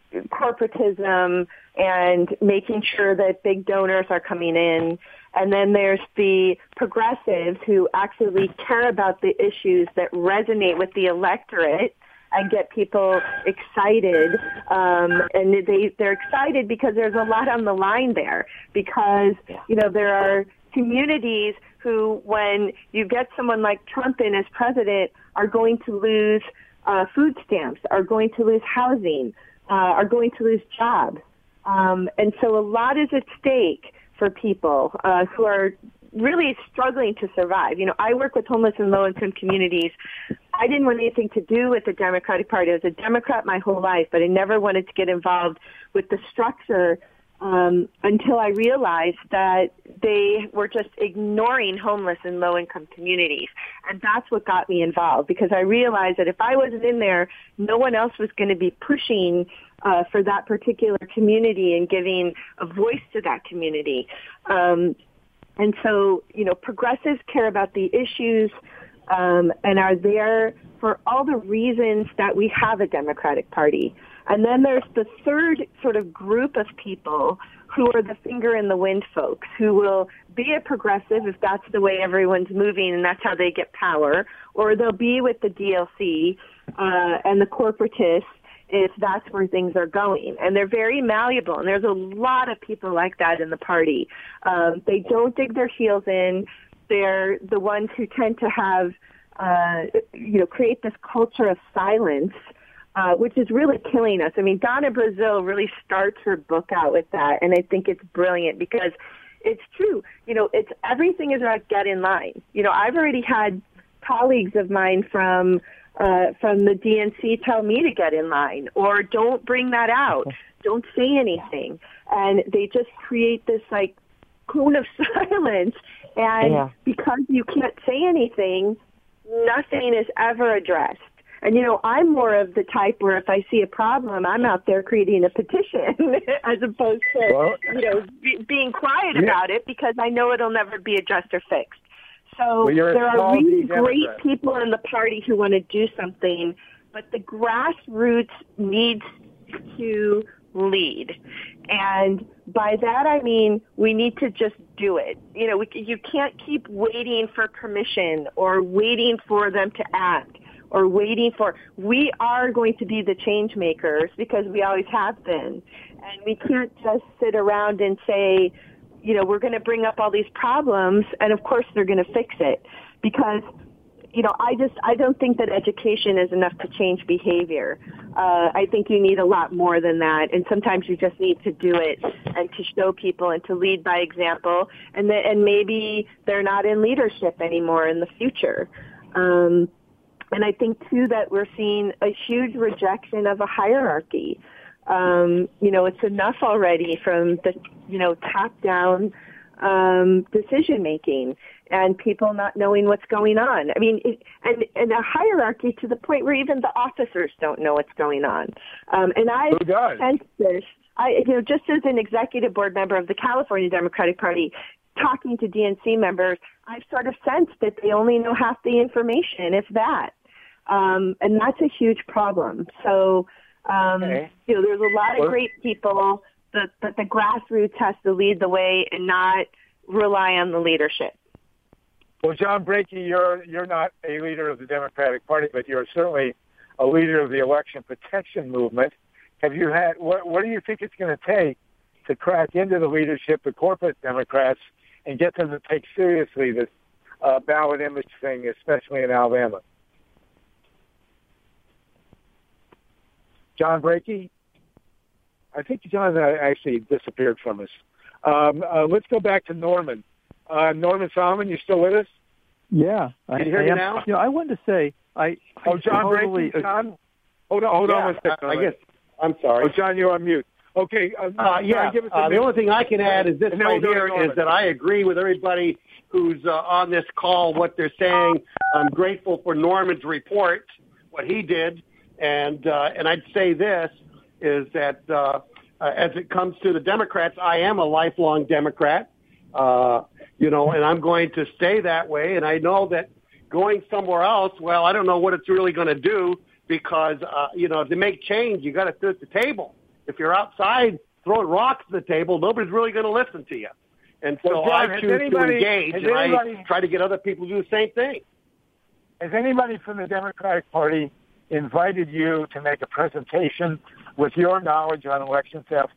corporatism and making sure that big donors are coming in. And then there's the progressives who actually care about the issues that resonate with the electorate and get people excited. Um, and they, they're excited because there's a lot on the line there. Because, you know, there are communities who, when you get someone like Trump in as president, are going to lose uh, food stamps, are going to lose housing, uh, are going to lose jobs. Um, and so a lot is at stake for people uh, who are really struggling to survive. You know, I work with homeless and low-income communities. I didn't want anything to do with the Democratic Party. I was a Democrat my whole life, but I never wanted to get involved with the structure um, until I realized that they were just ignoring homeless and low-income communities. And that's what got me involved, because I realized that if I wasn't in there, no one else was going to be pushing uh, for that particular community and giving a voice to that community. Um, and so, you know, progressives care about the issues um, and are there for all the reasons that we have a Democratic Party. And then there's the third sort of group of people who are the finger in the wind folks, who will be a progressive if that's the way everyone's moving and that's how they get power, or they'll be with the D L C uh, and the corporatists if that's where things are going. And they're very malleable, and there's a lot of people like that in the party. Um, they don't dig their heels in. They're the ones who tend to have, uh, you know, create this culture of silence, uh, which is really killing us. I mean, Donna Brazile really starts her book out with that, and I think it's brilliant because it's true. You know, it's everything is about get in line. You know, I've already had colleagues of mine from uh, from the D N C tell me to get in line, or don't bring that out, don't say anything, and they just create this like cone of silence. And yeah. because you can't say anything, nothing is ever addressed. And, you know, I'm more of the type where if I see a problem, I'm out there creating a petition as opposed to, well, you know, be, being quiet yeah. about it, because I know it'll never be addressed or fixed. So well, there are really great people in the party who want to do something, but the grassroots needs to lead. And by that I mean we need to just do it. You know, we, you can't keep waiting for permission or waiting for them to act or waiting for, we are going to be the change makers because we always have been. And we can't just sit around and say, you know, we're going to bring up all these problems and of course they're going to fix it, because you know, I just, I don't think that education is enough to change behavior. Uh, I think you need a lot more than that. And sometimes you just need to do it and to show people and to lead by example. And the, and maybe they're not in leadership anymore in the future. Um, and I think too that we're seeing a huge rejection of a hierarchy. Um, you know, it's enough already from the, you know, top down, um, decision making and people not knowing what's going on. I mean, it, and, and a hierarchy to the point where even the officers don't know what's going on. Um, and I sensed this, I, you know, just as an executive board member of the California Democratic Party, talking to D N C members, I've sort of sensed that they only know half the information, if that. Um, and that's a huge problem. So, um, okay. you know, there's a lot of great people, but, but the grassroots has to lead the way and not rely on the leadership. Well, John Brakey, you're you're not a leader of the Democratic Party, but you're certainly a leader of the election protection movement. Have you had what? What do you think it's going to take to crack into the leadership of corporate Democrats and get them to take seriously this uh, ballot image thing, especially in Alabama? John Brakey? I think John actually disappeared from us. Um, uh, let's go back to Norman. Uh, Norman Solomon, you still with us? Yeah. Can I, you hear I me am, now? You know, I wanted to say, I, I oh, John totally, Brakey, John? Hold on, hold yeah, on one second. I, I guess, I'm sorry. Oh, John, you're on mute. Okay. Uh, uh, yeah, give us a uh, the only thing I can add is this and right we'll here is that I agree with everybody who's uh, on this call, what they're saying. I'm grateful for Norman's report, what he did. And uh, and I'd say this, is that uh, uh, as it comes to the Democrats, I am a lifelong Democrat. Uh, you know, and I'm going to stay that way. And I know that going somewhere else, well, I don't know what it's really going to do because, uh, you know, to make change, you got to sit at the table. If you're outside throwing rocks at the table, nobody's really going to listen to you. And so well, John, I choose anybody, to engage, and anybody, I try to get other people to do the same thing. Has anybody from the Democratic Party invited you to make a presentation with your knowledge on election theft?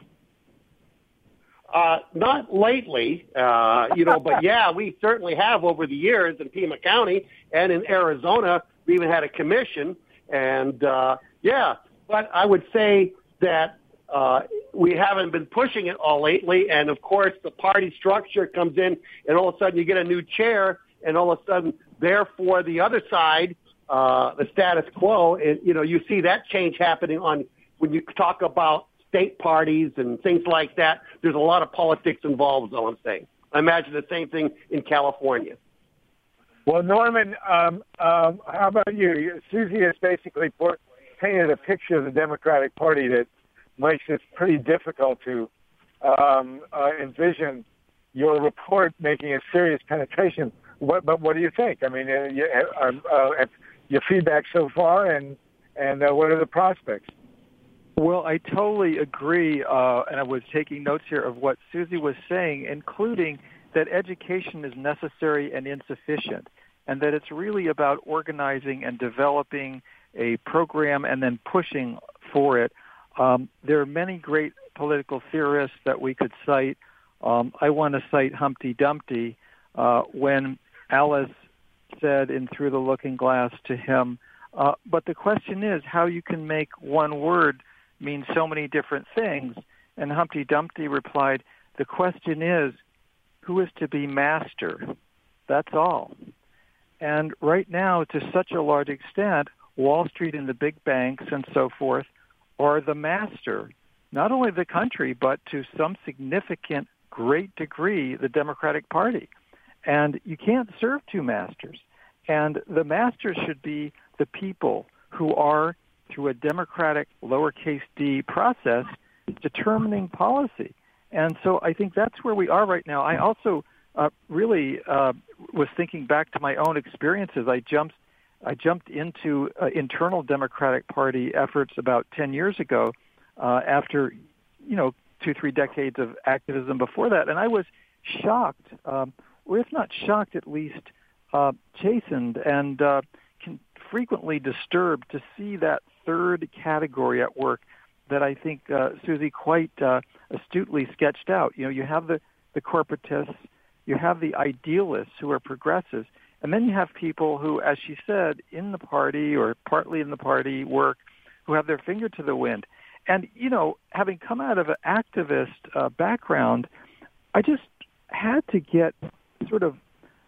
Uh, not lately, uh, you know, but yeah, we certainly have over the years in Pima County and in Arizona. We even had a commission, and uh, yeah, but I would say that uh, we haven't been pushing it all lately. And of course, the party structure comes in, and all of a sudden you get a new chair, and all of a sudden, therefore, the other side, uh, the status quo, it, you know, you see that change happening on when you talk about state parties and things like that. There's a lot of politics involved, is all I'm saying. I imagine the same thing in California. Well, Norman, um, um, how about you? Susie has basically put, painted a picture of the Democratic Party that makes it pretty difficult to um, uh, envision your report making a serious penetration. What, but what do you think? I mean, uh, you, uh, uh, your feedback so far, and and uh, what are the prospects? Well, I totally agree, uh, and I was taking notes here of what Susie was saying, including that education is necessary and insufficient, and that it's really about organizing and developing a program and then pushing for it. Um, there are many great political theorists that we could cite. Um, I want to cite Humpty Dumpty uh, when Alice said in Through the Looking Glass to him, uh, but the question is how you can make one word mean so many different things. And Humpty Dumpty replied, the question is, who is to be master? That's all. And right now, to such a large extent, Wall Street and the big banks and so forth are the master, not only the country, but to some significant, great degree, the Democratic Party. And you can't serve two masters. And the masters should be the people who are, through a democratic lowercase d process, determining policy. And so I think that's where we are right now. I also uh, really uh, was thinking back to my own experiences. I jumped I jumped into uh, internal Democratic Party efforts about ten years ago uh, after, you know, two, three decades of activism before that. And I was shocked, um, or if not shocked, at least uh, chastened and uh, can frequently disturbed to see that third category at work that I think uh, Susie quite uh, astutely sketched out. You know, you have the, the corporatists, you have the idealists who are progressives, and then you have people who, as she said, in the party or partly in the party work, who have their finger to the wind. And, you know, having come out of an activist uh, background, I just had to get sort of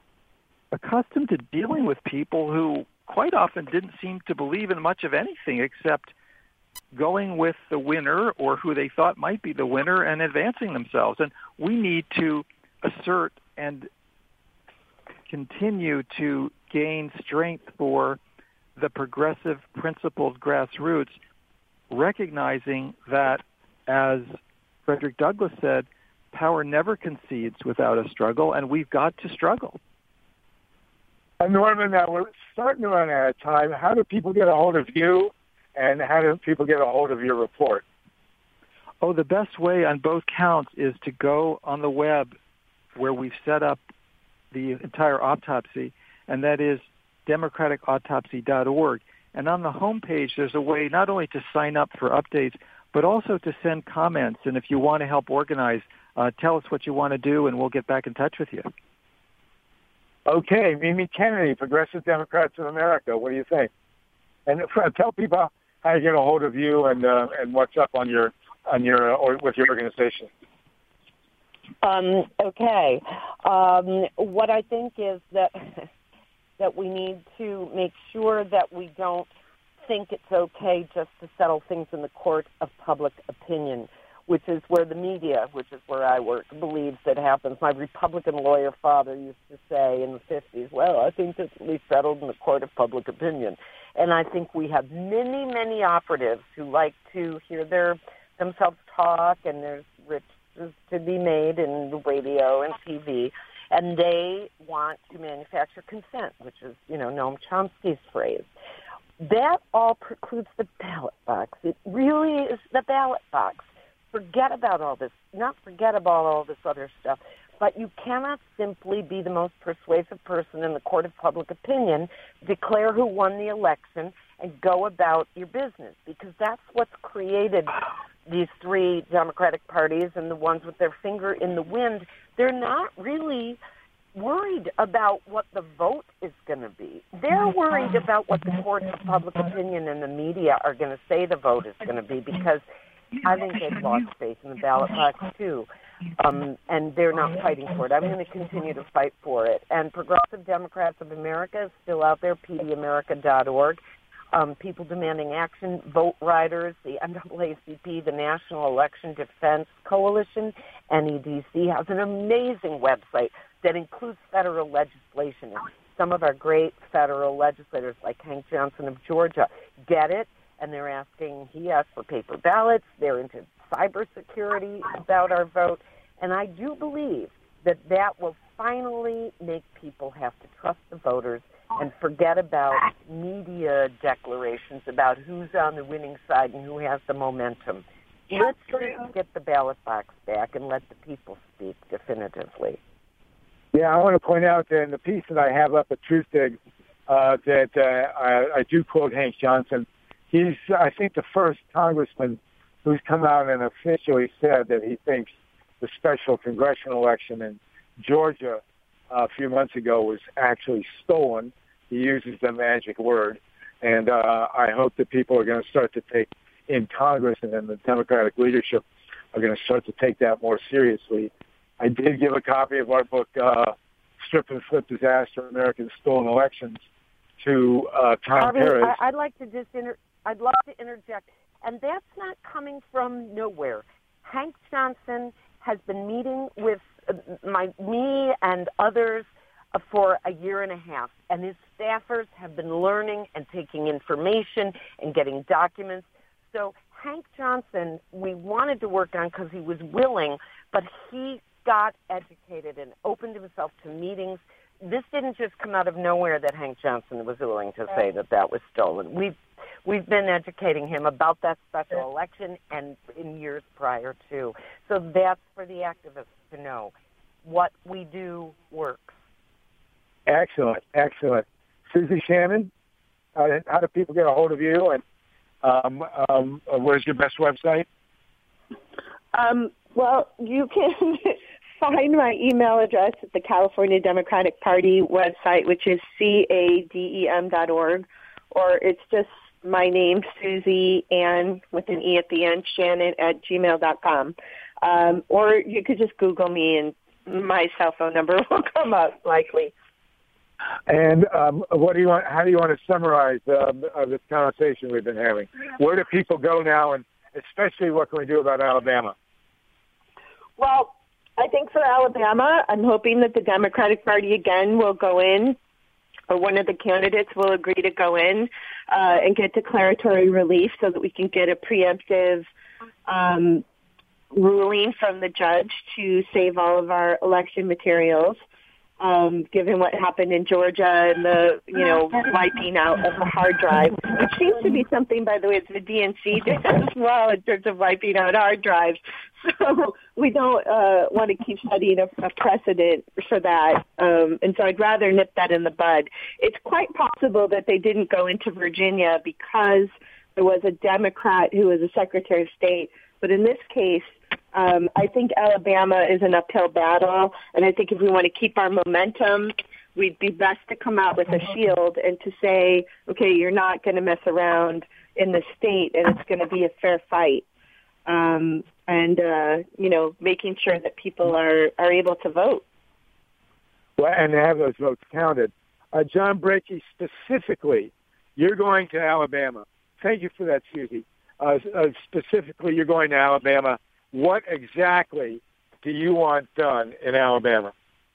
accustomed to dealing with people who quite often didn't seem to believe in much of anything except going with the winner or who they thought might be the winner and advancing themselves. And we need to assert and continue to gain strength for the progressive principled grassroots, recognizing that, as Frederick Douglass said, power never concedes without a struggle, and we've got to struggle. And Norman, now we're starting to run out of time. How do people get a hold of you, and how do people get a hold of your report? Oh, the best way on both counts is to go on the web where we've set up the entire autopsy, and that is democratic autopsy dot org. And on the homepage, there's a way not only to sign up for updates, but also to send comments. And if you want to help organize, uh, tell us what you want to do, and we'll get back in touch with you. Okay, Mimi Kennedy, Progressive Democrats of America. What do you think? And tell people how to get a hold of you and uh, and what's up on your on your uh, or with your organization. Um, okay, um, what I think is that that we need to make sure that we don't think it's okay just to settle things in the court of public opinion, which is where the media, which is where I work, believes that happens. My Republican lawyer father used to say in the fifties, well, I think this will be settled in the court of public opinion. And I think we have many, many operatives who like to hear their themselves talk, and there's riches to be made in the radio and T V. And they want to manufacture consent, which is, you know, Noam Chomsky's phrase. That all precludes the ballot box. It really is the ballot box. Forget about all this, not forget about all this other stuff, but you cannot simply be the most persuasive person in the court of public opinion, declare who won the election, and go about your business, because that's what's created these three Democratic parties and the ones with their finger in the wind. They're not really worried about what the vote is going to be. They're worried about what the courts of public opinion and the media are going to say the vote is going to be, because I think they've lost faith in the ballot box, too. Um, and they're not fighting for it. I'm going to continue to fight for it. And Progressive Democrats of America is still out there, p d america dot org. Um, People Demanding Action, Vote Riders, the N double A C P, the National Election Defense Coalition, N E D C, has an amazing website that includes federal legislation. And some of our great federal legislators, like Hank Johnson of Georgia, get it, and they're asking, he asked for paper ballots, they're into cybersecurity about our vote, and I do believe that that will finally make people have to trust the voters and forget about media declarations about who's on the winning side and who has the momentum. Let's just get the ballot box back and let the people speak definitively. Yeah, I want to point out that in the piece that I have up at Truthdig, uh, that uh, I, I do quote Hank Johnson. He's, I think, the first congressman who's come out and officially said that he thinks the special congressional election in Georgia uh, a few months ago was actually stolen. He uses the magic word. And uh, I hope that people are going to start to take, in Congress and in the Democratic leadership, are going to start to take that more seriously. I did give a copy of our book, uh, Strip and Flip Disaster, America's Stolen Elections, to uh, Tom Harvey, Perez. I, I'd like to just inter- I'd love to interject, and that's not coming from nowhere. Hank Johnson has been meeting with uh, my me and others uh, for a year and a half, and his staffers have been learning and taking information and getting documents. So Hank Johnson, we wanted to work on because he was willing, but he got educated and opened himself to meetings. This didn't just come out of nowhere that Hank Johnson was willing to say that that was stolen. We've we've been educating him about that special election and in years prior too. So that's for the activists to know. What we do works. Excellent, excellent. Susie Shannon, uh, how do people get a hold of you, and um, um, where's your best website? Um, well, you can find my email address at the California Democratic Party website, which is C A D E M dot org, or it's just my name, Susie, Ann, with an E at the end, Shannon at gmail dot com. Um, or you could just Google me and my cell phone number will come up likely. And um, what do you want? How do you want to summarize uh, uh, this conversation we've been having? Where do people go now, and especially what can we do about Alabama? Well, I think for Alabama, I'm hoping that the Democratic Party again will go in, or one of the candidates will agree to go in uh, and get declaratory relief so that we can get a preemptive um, ruling from the judge to save all of our election materials. Um, given what happened in Georgia and the, you know, wiping out of the hard drive, which seems to be something, by the way, the D N C did as well in terms of wiping out hard drives. So we don't uh, want to keep setting a, a precedent for that. Um, and so I'd rather nip that in the bud. It's quite possible that they didn't go into Virginia because there was a Democrat who was a Secretary of State. But in this case, Um, I think Alabama is an uphill battle, and I think if we want to keep our momentum, we'd be best to come out with a shield and to say, okay, you're not going to mess around in the state, and it's going to be a fair fight. Um, and, uh, you know, making sure that people are, are able to vote. Well, and have those votes counted. Uh, John Brakey, specifically, you're going to Alabama. Thank you for that, Susie. Uh, uh, specifically, you're going to Alabama. What exactly do you want done in Alabama?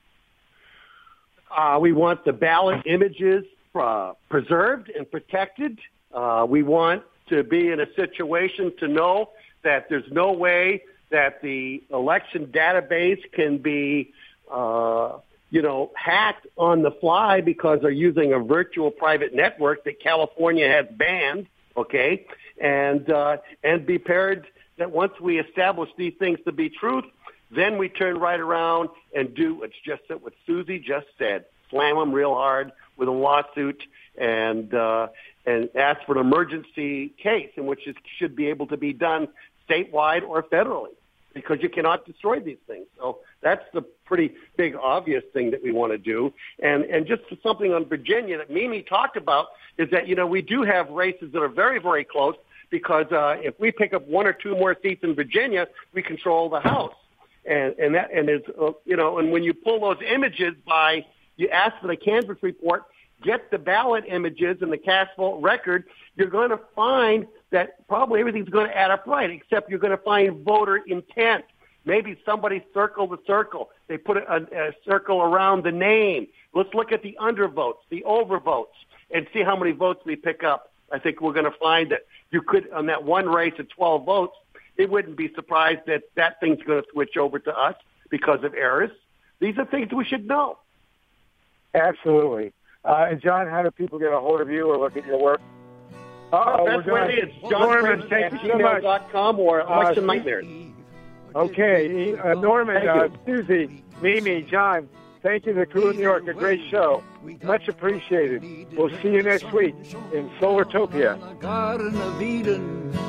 Uh, we want the ballot images uh, preserved and protected. Uh, we want to be in a situation to know that there's no way that the election database can be uh, you know, hacked on the fly because they're using a virtual private network that California has banned, okay? And uh, and be prepared that once we establish these things to be truth, then we turn right around and do what's just what Susie just said, slam them real hard with a lawsuit and uh, and ask for an emergency case in which it should be able to be done statewide or federally, because you cannot destroy these things. So that's the pretty big obvious thing that we want to do. And and just something on Virginia that Mimi talked about is that, you know, we do have races that are very, very close, because uh, if we pick up one or two more seats in Virginia, we control the House. And and that and it's uh, you know, and when you pull those images by, you ask for the canvass report, get the ballot images and the cast vote record, you're going to find that probably everything's going to add up right, except you're going to find voter intent. Maybe somebody circled the circle. They put a, a circle around the name. Let's look at the undervotes, the overvotes, and see how many votes we pick up. I think we're going to find that you could, on that one race at twelve votes, it wouldn't be surprised that that thing's going to switch over to us because of errors. These are things we should know. Absolutely. Uh, and John, how do people get a hold of you or look at your work? Uh, that's what it is. John Norman, thank you so much. dot com or Election uh, Nightmares. Okay, uh, Norman, uh, Susie, Mimi, John, thank you to the crew in New York. A great show. Much appreciated. We'll see you next week in Solartopia. Garden of Eden.